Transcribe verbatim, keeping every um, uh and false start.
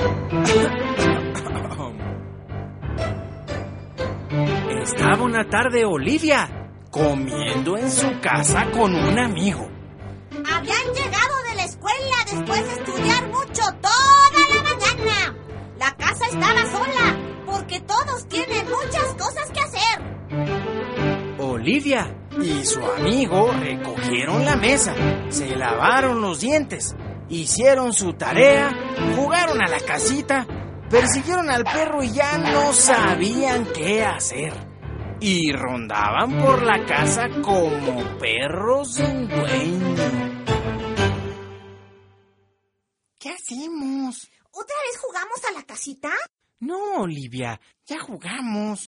Estaba una tarde Olivia comiendo en su casa con un amigo. Habían llegado de la escuela después de estudiar mucho toda la mañana. La casa estaba sola porque todos tienen muchas cosas que hacer. Olivia y su amigo recogieron la mesa, se lavaron los dientes, hicieron su tarea, jugaron a la casita, persiguieron al perro y ya no sabían qué hacer. Y rondaban por la casa como perros sin dueño. ¿Qué hacemos? ¿Otra vez jugamos a la casita? No, Olivia, ya jugamos.